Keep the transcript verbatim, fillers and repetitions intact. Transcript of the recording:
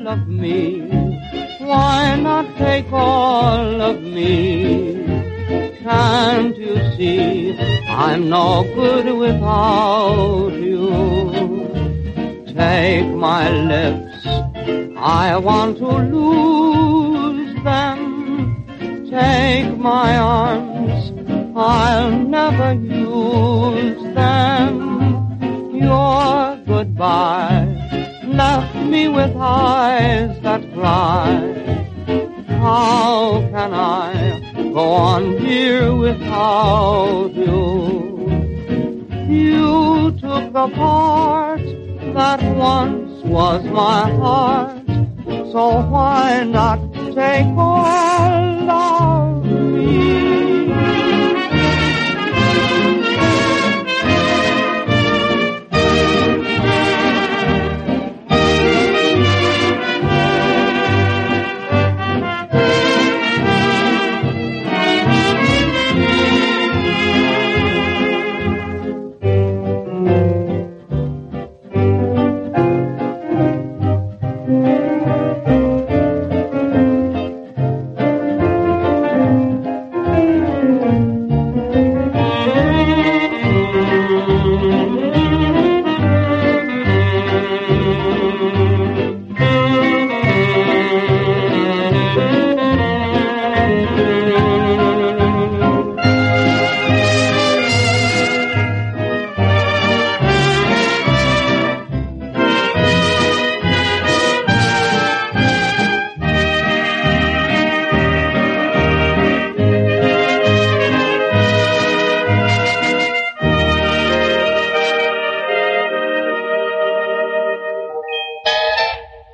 of me? Why not take all of me? Can't you see I'm no good without you? Take my lips, I want to lose them. Take my arms, I'll never use them. Your goodbye left me with eyes that cry. How can I go on, dear, without you? You took the part that once was my heart, so why not take all